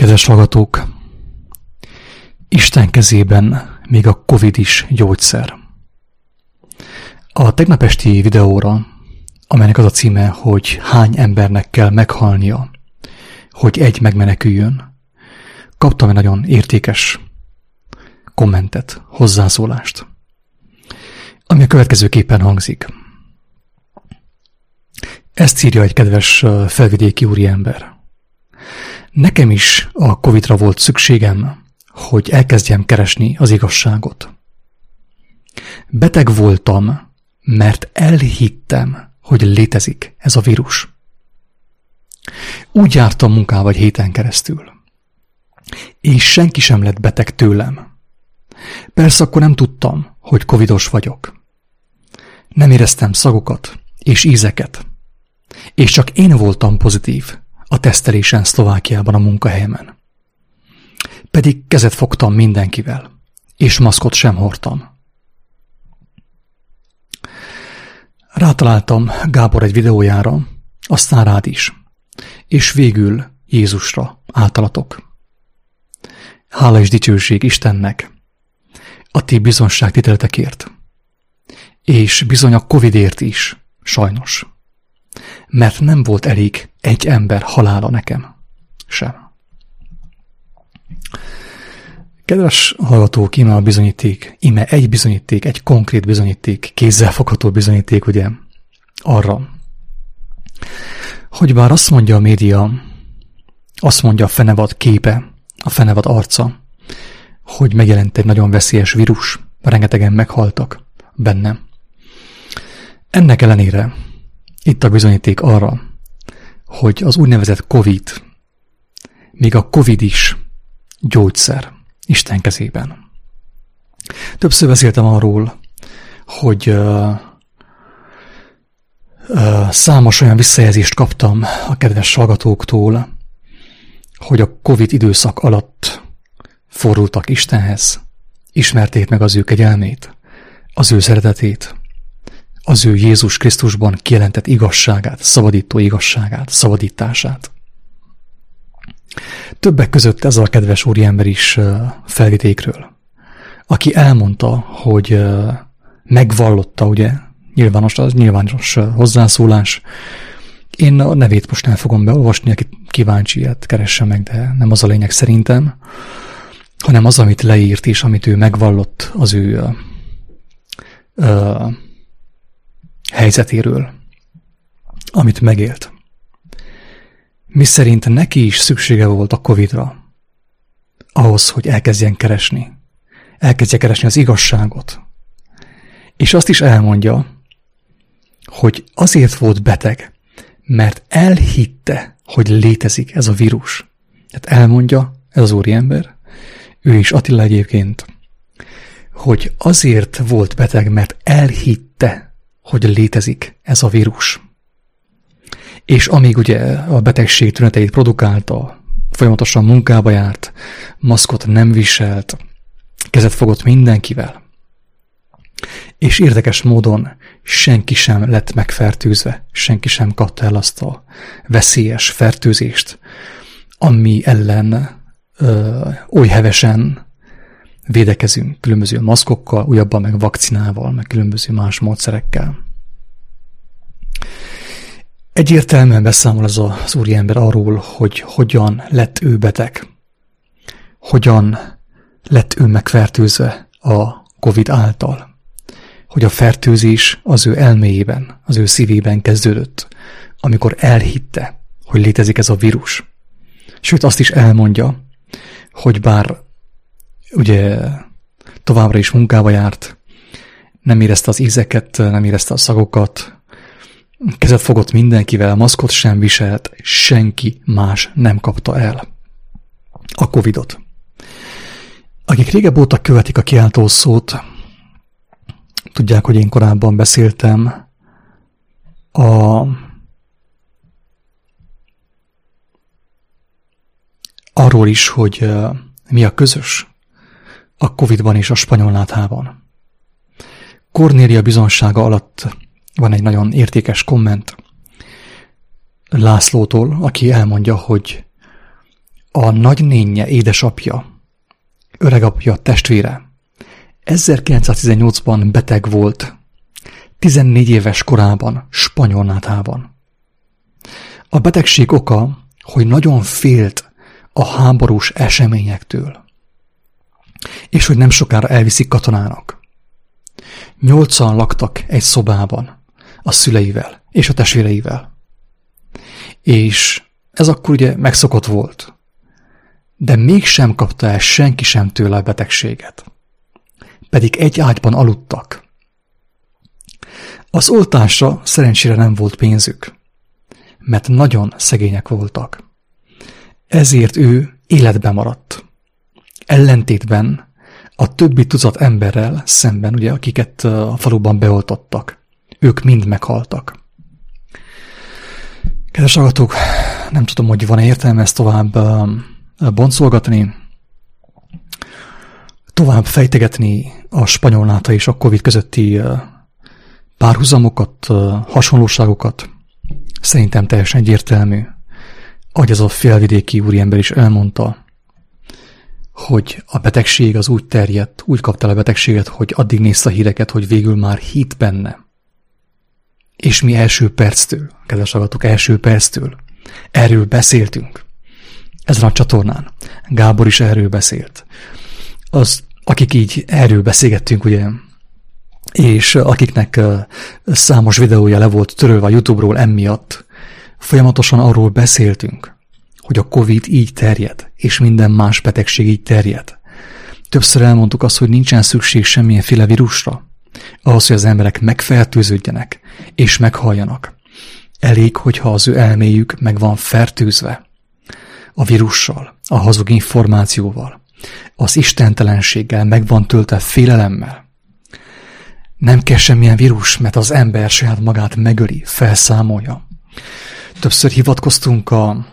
Kedves hallgatók, Isten kezében még a Covid is gyógyszer. A tegnap esti videóra, amelynek az a címe, hogy hány embernek kell meghalnia, hogy egy megmeneküljön, kaptam egy nagyon értékes kommentet, hozzászólást, ami a következőképpen hangzik. Ezt írja egy kedves felvidéki úriember. Nekem is a Covid-ra volt szükségem, hogy elkezdjem keresni az igazságot. Beteg voltam, mert elhittem, hogy létezik ez a vírus. Úgy jártam munkába egy héten keresztül, és senki sem lett beteg tőlem. Persze akkor nem tudtam, hogy covidos vagyok. Nem éreztem szagokat és ízeket, és csak én voltam pozitív a tesztelésen Szlovákiában a munkahelyemen. Pedig kezet fogtam mindenkivel, és maszkot sem hordtam. Rátaláltam Gábor egy videójára, aztán rád is, és végül Jézusra általatok. Hála és dicsőség Istennek a ti bizonságtételetekért, és bizony a Covidért is, sajnos. Mert nem volt elég egy ember halála nekem sem. Kedves hallgatók, íme a bizonyíték, íme egy bizonyíték, egy konkrét bizonyíték, kézzelfogható bizonyíték, ugye, arra, hogy bár azt mondja a média, azt mondja a fenevad képe, a fenevad arca, hogy megjelent egy nagyon veszélyes vírus, rengetegen meghaltak benne. Ennek ellenére itt a bizonyíték arra, hogy az úgynevezett Covid, még a Covid is gyógyszer Isten kezében. Többször beszéltem arról, hogy számos olyan visszajelzést kaptam a kedves hallgatóktól, hogy a Covid időszak alatt fordultak Istenhez, ismerték meg az ő kegyelmét, az ő szeretetét, az ő Jézus Krisztusban kijelentett igazságát, szabadító igazságát, szabadítását. Többek között ez a kedves úriember is felvidékről, aki elmondta, hogy megvallotta, ugye, nyilvános hozzászólás. Én a nevét most nem fogom beolvasni, aki kíváncsi, ilyet keresse meg, de nem az a lényeg szerintem, hanem az, amit leírt és amit ő megvallott az ő helyzetéről, amit megélt. Miszerint neki is szüksége volt a Covidra, ahhoz, hogy elkezdje keresni az igazságot. És azt is elmondja, hogy azért volt beteg, mert elhitte, hogy létezik ez a vírus. Tehát elmondja ez az úriember, ő is Attila egyébként, hogy azért volt beteg, mert elhitte, hogy létezik ez a vírus. És amíg ugye a betegség tüneteit produkálta, folyamatosan munkába járt, maszkot nem viselt, kezet fogott mindenkivel, és érdekes módon senki sem lett megfertőzve, senki sem kapta el azt a veszélyes fertőzést, ami ellen oly hevesen védekezünk különböző maszkokkal, újabban meg vakcinával, meg különböző más módszerekkel. Egyértelműen beszámol az úriember arról, hogy hogyan lett ő beteg, hogyan lett ő megfertőzve a Covid által, hogy a fertőzés az ő elméjében, az ő szívében kezdődött, amikor elhitte, hogy létezik ez a vírus. Sőt, azt is elmondja, hogy bár ugye továbbra is munkába járt, nem érezte az ízeket, nem érezte a szagokat, kezet fogott mindenkivel, maszkot sem viselt, senki más nem kapta el a Covidot. Akik régebb óta követik a kiáltószót, tudják, hogy én korábban beszéltem arról is, hogy mi a közös a Covidban és a spanyolnáthában. Kornélia bizonsága alatt van egy nagyon értékes komment Lászlótól, aki elmondja, hogy a nagynénje, édesapja, öregapja, testvére 1918-ban beteg volt, 14 éves korában, Spanyolnátában. A betegség oka, hogy nagyon félt a háborús eseményektől, és hogy nem sokára elviszik katonának. 8-an laktak egy szobában a szüleivel és a testvéreivel. És ez akkor ugye megszokott volt, de mégsem kapta el senki sem tőle a betegséget. Pedig egy ágyban aludtak. Az oltásra szerencsére nem volt pénzük, mert nagyon szegények voltak. Ezért ő életben maradt. Ellentétben a többi tucat emberrel szemben, ugye, akiket a faluban beoltottak. Ők mind meghaltak. Kedves hallgatók, nem tudom, hogy van-e értelme ezt tovább boncolgatni, tovább fejtegetni a spanyolnáta és a Covid közötti párhuzamokat, hasonlóságokat. Szerintem teljesen egyértelmű, ahogy az a félvidéki úriember is elmondta, hogy a betegség az úgy terjedt, úgy kapta el a betegséget, hogy addig nézte a híreket, hogy végül már hitt benne. És mi első perctől, kedves hallgatók, első perctől erről beszéltünk. Ezen a csatornán. Gábor is erről beszélt. Akik így erről beszélgettünk, ugye, és akiknek számos videója le volt törölve a YouTube-ról emiatt, folyamatosan arról beszéltünk, hogy a Covid így terjed, és minden más betegség így terjed. Többször elmondtuk azt, hogy nincsen szükség semmilyenféle vírusra, ahhoz, hogy az emberek megfertőződjenek, és meghalljanak. Elég, hogyha az ő elméjük meg van fertőzve a vírussal, a hazug információval, az istentelenséggel, meg van töltve félelemmel. Nem kell semmilyen vírus, mert az ember saját magát megöli, felszámolja. Többször hivatkoztunk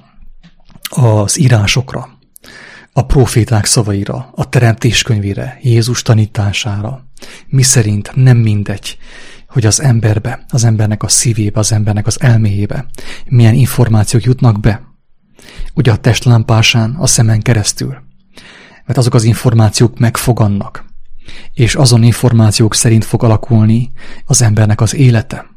az írásokra, a próféták szavaira, a teremtés könyvére, Jézus tanítására. Miszerint nem mindegy, hogy az emberbe, az embernek a szívébe, az embernek az elméjébe milyen információk jutnak be. Ugye a testlámpásán, a szemen keresztül. Mert azok az információk megfogannak, és azon információk szerint fog alakulni az embernek az élete.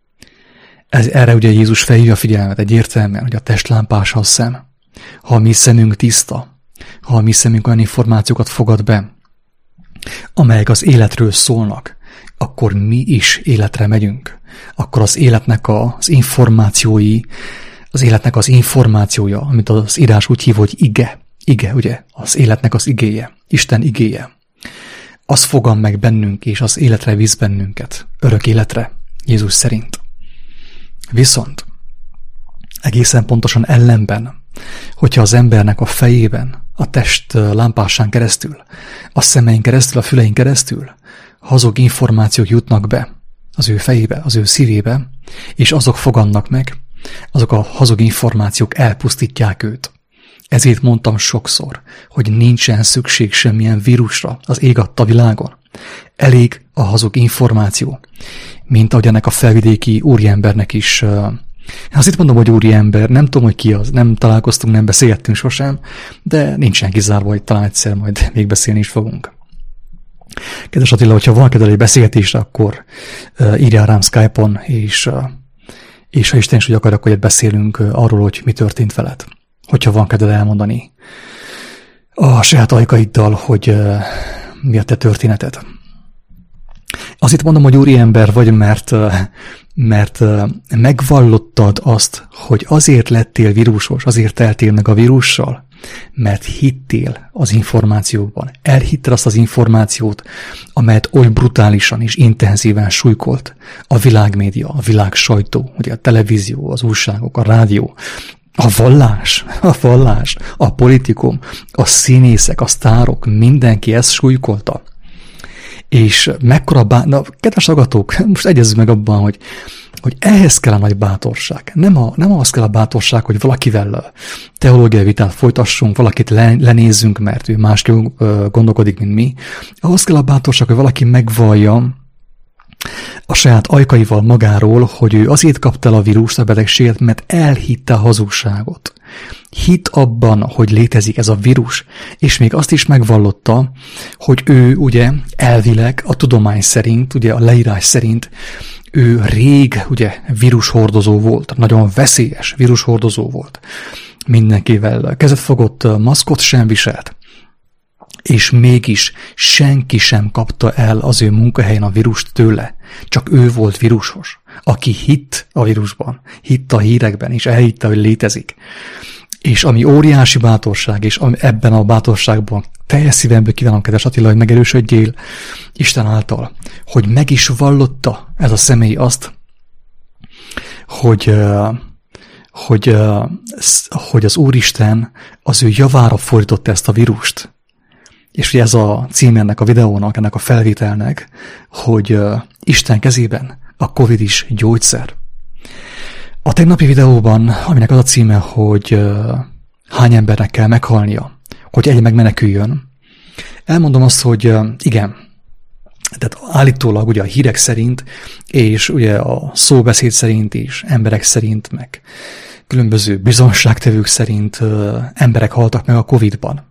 Erre ugye Jézus felhívja a figyelmet egyértelműen, hogy a testlámpása a szem. Ha a mi szemünk tiszta, ha a mi szemünk olyan információkat fogad be, amelyek az életről szólnak, akkor mi is életre megyünk. Akkor az életnek az információi, az életnek az információja, amit az írás úgy hív, hogy ige, ugye, az életnek az igéje, Isten igéje. Az fogan meg bennünk, és az életre visz bennünket, örök életre, Jézus szerint. Viszont egészen pontosan ellenben, hogyha az embernek a fejében, a test lámpásán keresztül, a szemein keresztül, a fülein keresztül hazug információk jutnak be az ő fejébe, az ő szívébe, és azok fogannak meg, azok a hazug információk elpusztítják őt. Ezért mondtam sokszor, hogy nincsen szükség semmilyen vírusra az ég adta világon. Elég a hazug információ, mint ahogy ennek a felvidéki úriembernek is. Azt itt mondom, hogy úriember, nem tudom, hogy ki az, nem találkoztunk, nem beszélgettünk sosem, de nincsen kizárva, hogy talán egyszer majd még beszélni is fogunk. Kedves Attila, hogyha van kedvel egy beszélgetésre, akkor írjál rám Skype-on, és ha Isten is úgy akar, akkor beszélünk arról, hogy mi történt veled. Hogyha van kedved elmondani a saját ajkaiddal, hogy mi a te történeted. Azt itt mondom, hogy úriember vagy, mert megvallottad azt, hogy azért lettél vírusos, azért teltél meg a vírussal, mert hittél az információkban. Elhitted azt az információt, amelyet oly brutálisan és intenzíven súlykolt a világmédia, a világ sajtó, ugye a televízió, az újságok, a rádió, a vallás, a politikum, a színészek, a sztárok, mindenki ezt súlykolta. És mekkora kedves hallgatók, most egyezzük meg abban, hogy ehhez kell a nagy bátorság. Nem az kell a bátorság, hogy valakivel teológiai vitát folytassunk, valakit lenézzünk, mert ő másképp gondolkodik, mint mi. Ahhoz kell a bátorság, hogy valaki megvallja a saját ajkaival magáról, hogy ő azért kapta el a vírust, a betegséget, mert elhitte a hazugságot. Hitt abban, hogy létezik ez a vírus, és még azt is megvallotta, hogy ő ugye elvileg a tudomány szerint, ugye a leírás szerint ő rég ugye vírushordozó volt, nagyon veszélyes vírushordozó volt. Mindenkivel kezet fogott, maszkot sem viselt. És mégis senki sem kapta el az ő munkahelyen a vírust tőle. Csak ő volt vírusos, aki hitt a vírusban, hitt a hírekben, és elhitte, hogy létezik. És ami óriási bátorság, és ebben a bátorságban teljes szívemből kívánom, kedves Attila, hogy megerősödjél Isten által, hogy meg is vallotta ez a személy azt, hogy az Úristen az ő javára fordította ezt a vírust. És ugye ez a cím ennek a videónak, ennek a felvételnek, hogy Isten kezében a Covid is gyógyszer. A tegnapi videóban, aminek az a címe, hogy hány embernek kell meghalnia, hogy egy megmeneküljön, elmondom azt, hogy igen, tehát állítólag ugye a hírek szerint, és ugye a szóbeszéd szerint is, emberek szerint, meg különböző bizonságtevők szerint emberek haltak meg a Covid-ban.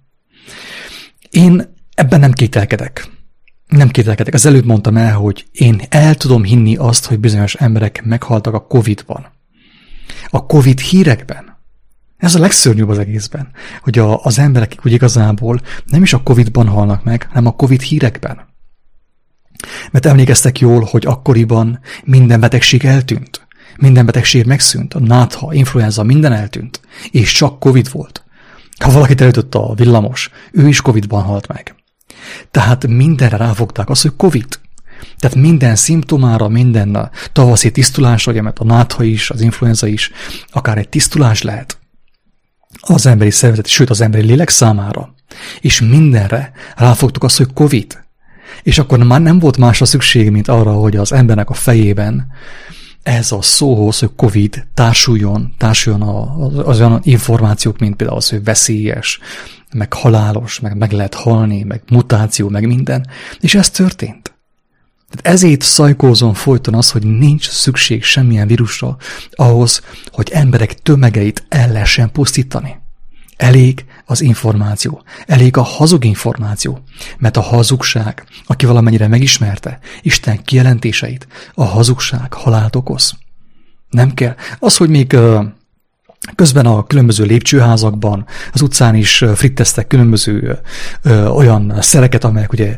Én ebben nem kételkedek. Nem kételkedek. Az előbb mondtam el, hogy én el tudom hinni azt, hogy bizonyos emberek meghaltak a Covid-ban. A Covid hírekben. Ez a legszörnyűbb az egészben, hogy az emberek úgy igazából nem is a Covid-ban halnak meg, hanem a Covid hírekben. Mert emlékeztek jól, hogy akkoriban minden betegség eltűnt. Minden betegség megszűnt. A nátha, influenza, minden eltűnt. És csak Covid volt. Ha valakit elütött a villamos, ő is Covid-ban halt meg. Tehát mindenre ráfogták azt, hogy Covid. Tehát minden szimptomára, minden tavaszi tisztulásra, ugye, mert a nátha is, az influenza is, akár egy tisztulás lehet az emberi szervezet, sőt az emberi lélek számára. És mindenre ráfogtuk azt, hogy Covid. És akkor már nem volt másra szükség, mint arra, hogy az embernek a fejében ez a szóhoz, hogy Covid társuljon az olyan információk, mint például az, hogy veszélyes, meg halálos, meg lehet halni, meg mutáció, meg minden. És ez történt. Tehát ezért szajkózom folyton az, hogy nincs szükség semmilyen vírusra ahhoz, hogy emberek tömegeit el lehessen pusztítani. Elég az információ, elég a hazug információ, mert a hazugság, aki valamennyire megismerte Isten kijelentéseit, a hazugság halált okoz. Nem kell. Az, hogy még közben a különböző lépcsőházakban, az utcán is fritteztek különböző olyan szereket, amelyek ugye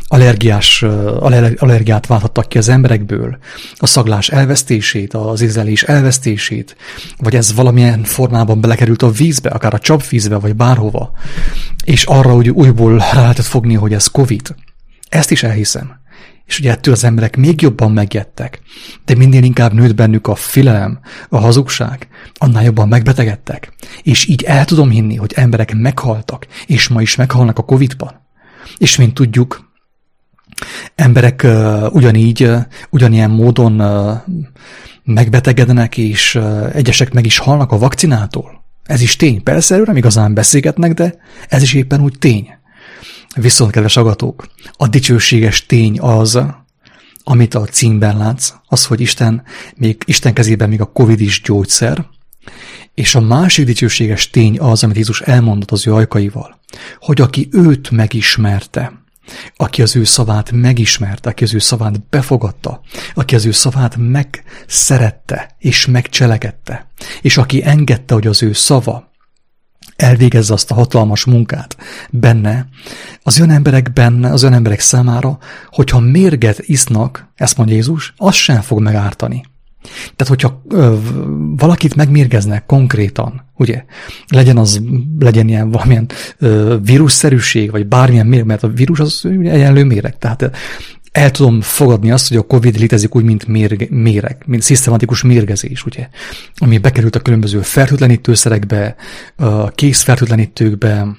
allergiát válthattak ki az emberekből, a szaglás elvesztését, az ízlelés elvesztését, vagy ez valamilyen formában belekerült a vízbe, akár a csapvízbe, vagy bárhova, és arra, hogy újból rá lehetett fogni, hogy ez Covid. Ezt is elhiszem. És ugye ettől az emberek még jobban megijedtek, de minél inkább nőtt bennük a félelem, a hazugság, annál jobban megbetegedtek. És így el tudom hinni, hogy emberek meghaltak, és ma is meghalnak a Covid-ban. És mint tudjuk, emberek ugyanilyen módon megbetegednek, és egyesek meg is halnak a vakcinától. Ez is tény. Persze erről nem igazán beszélgetnek, de ez is éppen úgy tény. Viszont, kedves hallgatók, a dicsőséges tény az, amit a címben látsz, az, hogy Isten kezében még a Covid is gyógyszer, és a másik dicsőséges tény az, amit Jézus elmondott az ő ajkaival, hogy aki őt megismerte, aki az ő szavát megismerte, aki az ő szavát befogadta, aki az ő szavát megszerette és megcselekedte, és aki engedte, hogy az ő szava elvégezze azt a hatalmas munkát benne, az olyan emberek számára, hogyha mérget isznak, ezt mondja Jézus, az sem fog megártani. Tehát, hogyha valakit megmérgeznek konkrétan, ugye, legyen ilyen valamilyen vírusszerűség, vagy bármilyen méreg, mert a vírus az egyenlő méreg. Tehát el tudom fogadni azt, hogy a Covid létezik úgy, mint méreg, mint szisztematikus mérgezés, ugye, ami bekerült a különböző fertőtlenítőszerekbe, készfertőtlenítőkbe,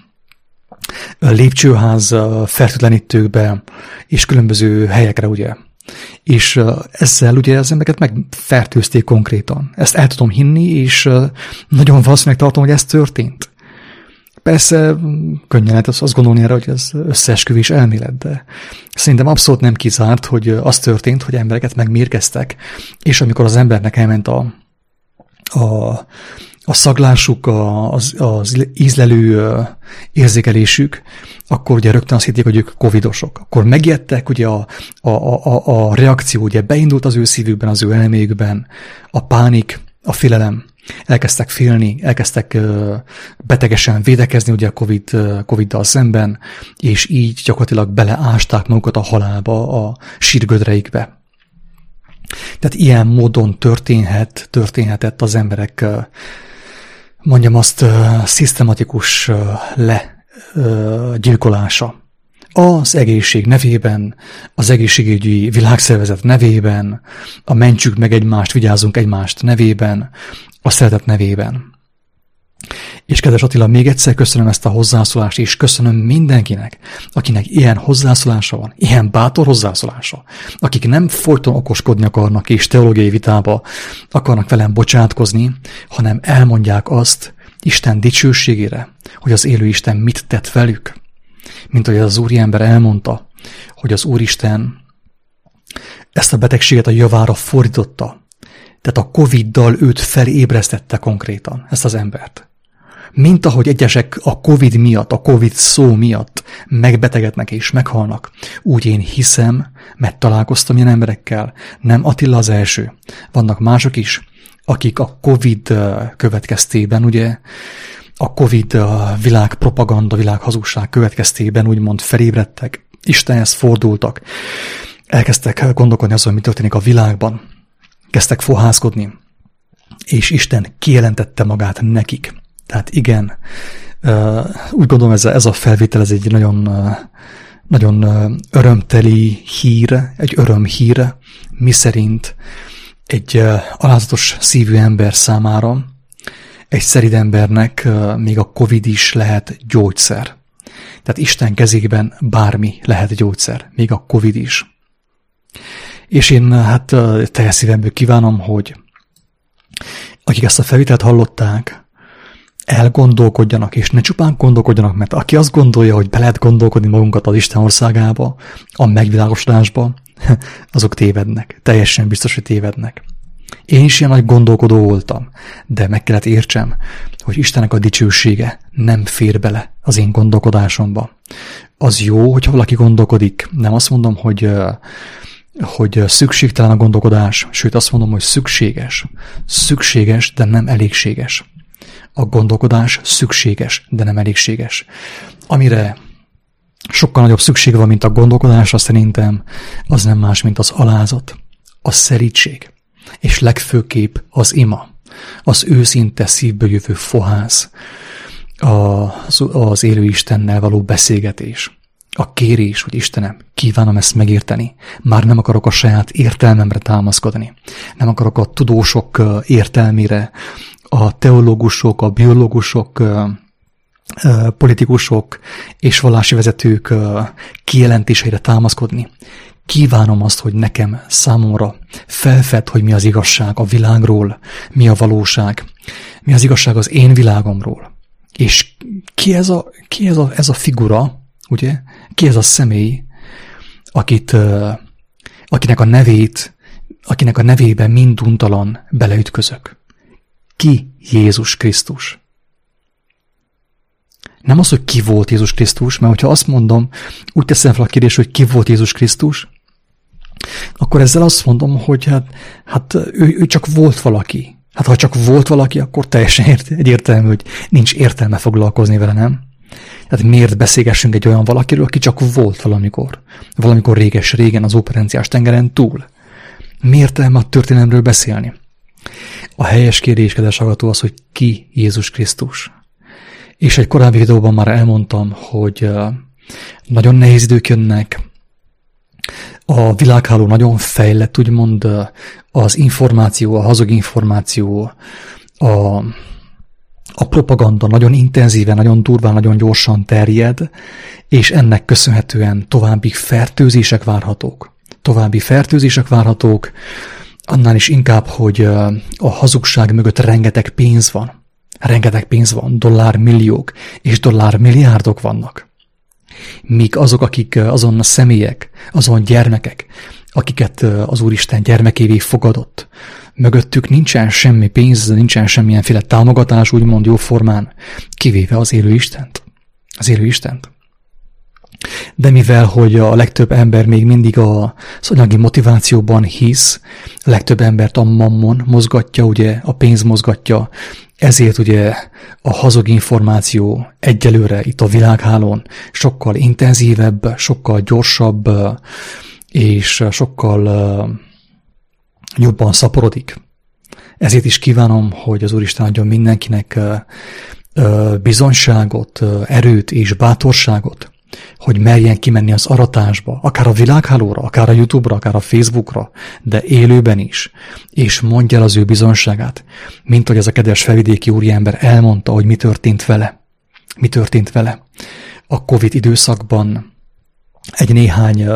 lépcsőház fertőtlenítőkbe, és különböző helyekre, ugye. És ezzel ugye az embereket megfertőzték konkrétan. Ezt el tudom hinni, és nagyon valószínűleg tartom, hogy ez történt. Persze könnyen lehet azt gondolni erre, hogy ez összeesküvés elmélet, de szerintem abszolút nem kizárt, hogy az történt, hogy embereket megmérgeztek, és amikor az embernek elment a szaglásuk, az ízlelő érzékelésük, akkor ugye rögtön azt hitték, hogy ők covidosok. Akkor megijedtek, ugye a reakció ugye beindult az ő szívükben, az ő elméjükben, a pánik, a félelem. Elkezdtek félni, elkezdtek betegesen védekezni ugye a Covid-dal szemben, és így gyakorlatilag beleásták magukat a halálba, a sírgödreikbe. Tehát ilyen módon történhetett az emberek, mondjam azt, szisztematikus legyilkolása. Az egészség nevében, az egészségügyi világszervezet nevében, a mentsük meg egymást, vigyázzunk egymást nevében, a szeretet nevében. És kedves Attila, még egyszer köszönöm ezt a hozzászólást, és köszönöm mindenkinek, akinek ilyen hozzászólása van, ilyen bátor hozzászólása, akik nem folyton okoskodni akarnak, és teológiai vitába akarnak velem bocsátkozni, hanem elmondják azt Isten dicsőségére, hogy az élő Isten mit tett velük. Mint ahogy az úriember elmondta, hogy az Úristen ezt a betegséget a javára fordította. Tehát a Covid-dal őt felébresztette konkrétan, ezt az embert. Mint ahogy egyesek a Covid miatt, a Covid szó miatt megbetegednek és meghalnak, úgy én hiszem, mert találkoztam ilyen emberekkel, nem Attila az első. Vannak mások is, akik a Covid következtében, ugye, a Covid világpropaganda, világhazugság következtében úgymond felébredtek, Istenhez fordultak, elkezdtek gondolkodni azon, mi történik a világban, kezdtek fohászkodni, és Isten kijelentette magát nekik. Tehát igen, úgy gondolom ez a felvétel, ez egy nagyon örömteli hír, egy örömhír, miszerint egy alázatos szívű ember számára, egy szerid embernek még a Covid is lehet gyógyszer. Tehát Isten kezében bármi lehet gyógyszer, még a Covid is. És én teljes szívemből kívánom, hogy akik ezt a felvételt hallották, elgondolkodjanak, és ne csupán gondolkodjanak, mert aki azt gondolja, hogy be lehet gondolkodni magunkat az Isten országába, a megvilágosodásba, azok tévednek. Teljesen biztos, hogy tévednek. Én is ilyen nagy gondolkodó voltam, de meg kellett értsem, hogy Istennek a dicsősége nem fér bele az én gondolkodásomba. Az jó, hogyha valaki gondolkodik. Nem azt mondom, hogy szükségtelen a gondolkodás, sőt azt mondom, hogy szükséges. Szükséges, de nem elégséges. A gondolkodás szükséges, de nem elégséges. Amire sokkal nagyobb szükség van, mint a gondolkodásra szerintem, az nem más, mint az alázat, a szerítség, és legfőképp az ima, az őszinte szívből jövő fohász, az élő Istennel való beszélgetés, a kérés, hogy Istenem, kívánom ezt megérteni. Már nem akarok a saját értelmemre támaszkodni. Nem akarok a tudósok értelmére, a teológusok, a biológusok, politikusok és vallási vezetők kijelentéseire támaszkodni. Kívánom azt, hogy nekem, számomra felfed, hogy mi az igazság a világról, mi a valóság, mi az igazság az én világomról. És ki ez a figura, ugye? Ki ez a személy, akinek a nevébe minduntalan beleütközök? Ki Jézus Krisztus? Nem az, hogy ki volt Jézus Krisztus, mert hogyha azt mondom, úgy teszem fel a kérdést, hogy ki volt Jézus Krisztus, akkor ezzel azt mondom, hogy ő csak volt valaki. Hát ha csak volt valaki, akkor teljesen egyértelmű, hogy nincs értelme foglalkozni vele, nem? Tehát miért beszélgessünk egy olyan valakiről, aki csak volt valamikor réges-régen az óperenciás tengeren túl? Miért értelme a történelemről beszélni? A helyes kérdés, kedves hallgató, az, hogy ki Jézus Krisztus. És egy korábbi videóban már elmondtam, hogy nagyon nehéz idők jönnek, a világháló nagyon fejlett, úgymond az információ, a hazug információ, a propaganda nagyon intenzíven, nagyon durván, nagyon gyorsan terjed, és ennek köszönhetően további fertőzések várhatók, annál is inkább, hogy a hazugság mögött rengeteg pénz van, dollármilliók és dollármilliárdok vannak. Míg azok, akik azon a személyek, azon gyermekek, akiket az Úristen gyermekévé fogadott. Mögöttük nincsen semmi pénz, nincsen semmilyenféle támogatás, úgymond jóformán, kivéve az élő Istent. Az élő Istent. De mivel, hogy a legtöbb ember még mindig az anyagi motivációban hisz, a legtöbb embert a mammon mozgatja, ugye a pénz mozgatja, ezért ugye a hazug információ egyelőre itt a világhálón sokkal intenzívebb, sokkal gyorsabb, és sokkal jobban szaporodik. Ezért is kívánom, hogy az Úristen adjon mindenkinek bizonyságot, erőt és bátorságot, hogy merjen kimenni az aratásba, akár a világhálóra, akár a YouTube-ra, akár a Facebookra, de élőben is, és mondja el az ő bizonyságát, mint hogy ez a kedves felvidéki úriember elmondta, hogy mi történt vele. Mi történt vele. A Covid időszakban egy néhány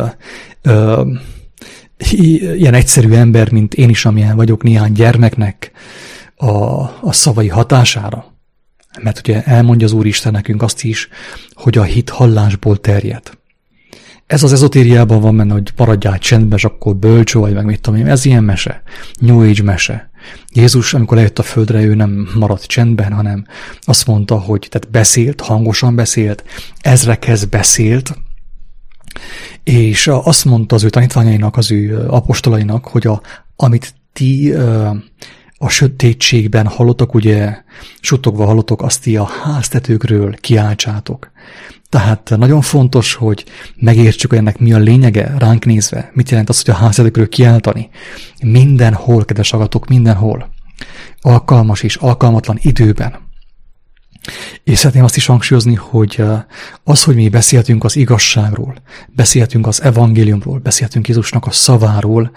ilyen egyszerű ember, mint én is, amilyen vagyok, néhány gyermeknek a szavai hatására. Mert ugye elmondja az Úristen nekünk azt is, hogy a hit hallásból terjed. Ez az ezotériában van benne, hogy maradjál csendben, és akkor bölcső vagy, meg mit tudom én. Ez ilyen mese. New Age mese. Jézus, amikor lejött a földre, ő nem maradt csendben, hanem azt mondta, hogy tehát beszélt, hangosan beszélt, ezrekhez beszélt, és azt mondta az ő tanítványainak, az ő apostolainak, hogy amit ti a sötétségben hallotok, ugye suttogva hallotok, azt ti a háztetőkről kiáltsátok. Tehát nagyon fontos, hogy megértsük, hogy ennek mi a lényege ránk nézve. Mit jelent az, hogy a háztetőkről kiáltani? Mindenhol, kedves hallgatók, mindenhol. Alkalmas és alkalmatlan időben. És szeretném azt is hangsúlyozni, hogy az, hogy mi beszéltünk az igazságról, beszéltünk az evangéliumról, beszéltünk Jézusnak a szaváról,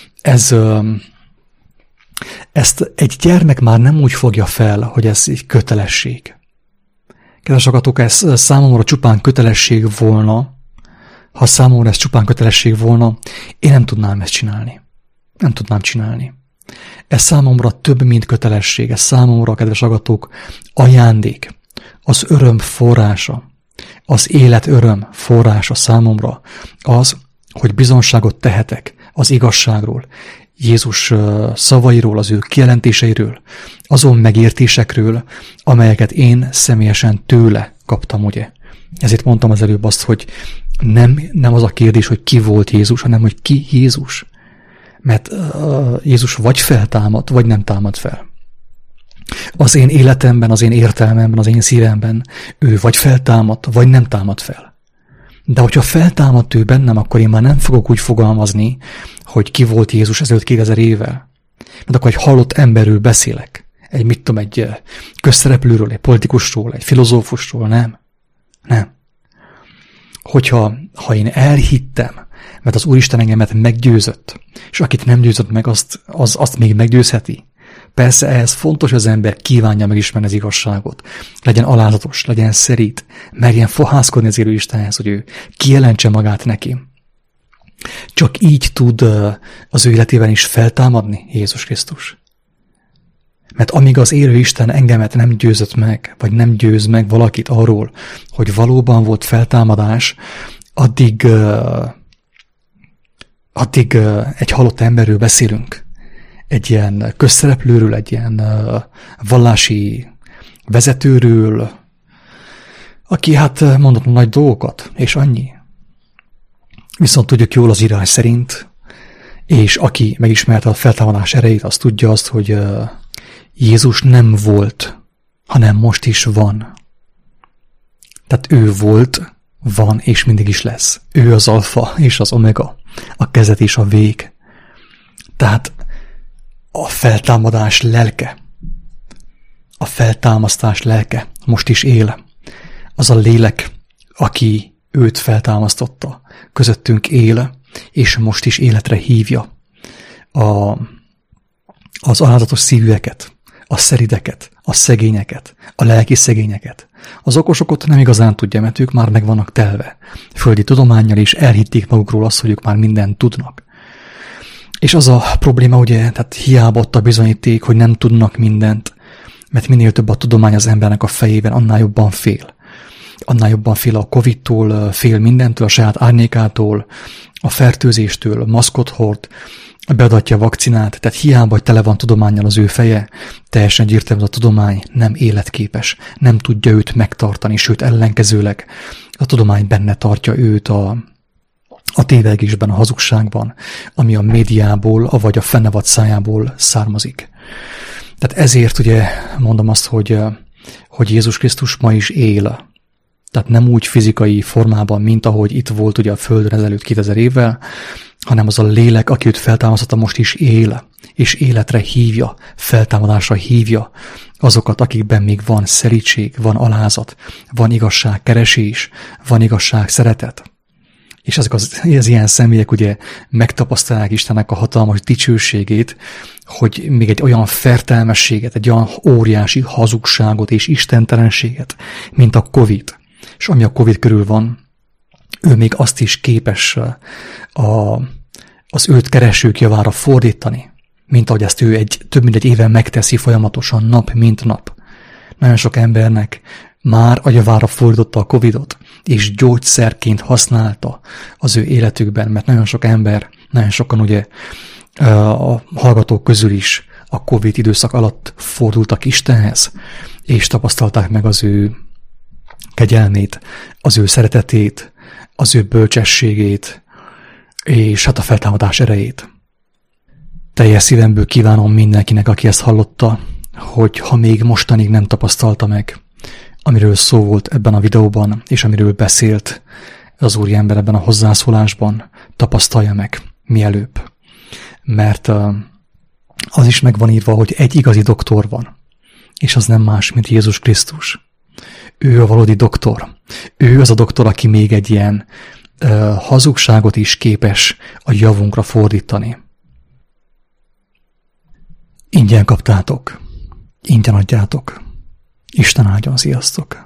ezt egy gyermek már nem úgy fogja fel, hogy ez egy kötelesség. Kedves hallgatók, ez számomra csupán kötelesség volna, ha számomra ez csupán kötelesség volna, én nem tudnám ezt csinálni. Nem tudnám csinálni. Ez számomra több, mint kötelesség. Ez számomra, kedves hallgatók, ajándék. Az öröm forrása. Az élet öröm forrása számomra az, hogy bizonságot tehetek az igazságról, Jézus szavairól, az ő kijelentéseiről, azon megértésekről, amelyeket én személyesen tőle kaptam, ugye. Ezért mondtam az előbb azt, hogy nem az a kérdés, hogy ki volt Jézus, hanem hogy ki Jézus. Mert Jézus vagy feltámad, vagy nem támad fel. Az én életemben, az én értelmemben, az én szívemben ő vagy feltámad, vagy nem támad fel. De hogyha feltámadt ő bennem, akkor én már nem fogok úgy fogalmazni, hogy ki volt Jézus ezelőtt 2000 évvel. Mert akkor egy halott emberről beszélek. Egy közszereplőről, egy politikusról, egy filozófusról, nem. Nem. Ha én elhittem, mert az Úristen engemet meggyőzött, és akit nem győzött meg, azt még meggyőzheti. Persze ehhez fontos, hogy az ember kívánja megismerni az igazságot. Legyen alázatos, legyen szerít, merjen fohászkodni az élő Istenhez, hogy ő kijelentse magát neki. Csak így tud az ő életében is feltámadni Jézus Krisztus. Mert amíg az élő Isten engemet nem győzött meg, vagy nem győz meg valakit arról, hogy valóban volt feltámadás, addig egy halott emberről beszélünk. Egy ilyen közszereplőről, egy ilyen vallási vezetőről, aki mondott nagy dolgokat, és annyi. Viszont tudjuk jól az írás szerint, és aki megismerte a feltámadás erejét, az tudja azt, hogy Jézus nem volt, hanem most is van. Tehát ő volt, van, és mindig is lesz. Ő az alfa és az omega, a kezdet és a vég. Tehát a feltámadás lelke, a feltámasztás lelke most is él. Az a lélek, aki őt feltámasztotta, közöttünk él, és most is életre hívja az alázatos szívűeket, a szerideket, a szegényeket, a lelki szegényeket. Az okosokat nem igazán tudja, mert ők már meg vannak telve földi tudománnyal, és elhitték magukról azt, hogy ők már mindent tudnak. És az a probléma, ugye, tehát hiába ott a bizonyíték, hogy nem tudnak mindent, mert minél több a tudomány az embernek a fejében, annál jobban fél. annál jobban fél a Covid-tól, fél mindentől, a saját árnyékától, a fertőzéstől, maszkot hord, beadatja a vakcinát, tehát hiába, hogy tele van tudománnyal az ő feje, teljesen egyértelmű, a tudomány nem életképes, nem tudja őt megtartani, sőt ellenkezőleg a tudomány benne tartja őt a tévegésben, a hazugságban, ami a médiából, vagy a fennevad szájából származik. Tehát ezért ugye mondom azt, hogy Jézus Krisztus ma is él. Tehát nem úgy fizikai formában, mint ahogy itt volt ugye a Földön ezelőtt 2000 évvel, hanem az a lélek, aki őt feltámasztotta, most is él, és életre hívja, feltámadásra hívja azokat, akikben még van szelídség, van alázat, van igazságkeresés, van igazság szeretet. És ezek az ilyen személyek ugye megtapasztalják Istennek a hatalmas dicsőségét, hogy még egy olyan fertelmességet, egy olyan óriási hazugságot és istentelenséget, mint a Covid. És ami a Covid körül van, ő még azt is képes az őt keresők javára fordítani, mint ahogy ezt ő több mint egy éven megteszi folyamatosan, nap mint nap. Nagyon sok embernek már a javára fordította a Covidot, és gyógyszerként használta az ő életükben, mert nagyon sok ember, nagyon sokan ugye a hallgatók közül is a Covid időszak alatt fordultak Istenhez, és tapasztalták meg az ő kegyelmét, az ő szeretetét, az ő bölcsességét, és hát a feltámadás erejét. Teljes szívemből kívánom mindenkinek, aki ezt hallotta, hogy ha még mostanig nem tapasztalta meg, amiről szó volt ebben a videóban, és amiről beszélt az úriember ebben a hozzászólásban, tapasztalja meg mielőbb. Mert az is meg van írva, hogy egy igazi doktor van, és az nem más, mint Jézus Krisztus. Ő a valódi doktor. Ő az a doktor, aki még egy ilyen hazugságot is képes a javunkra fordítani. Ingyen kaptátok, ingyen adjátok. Isten áldjon, sziasztok!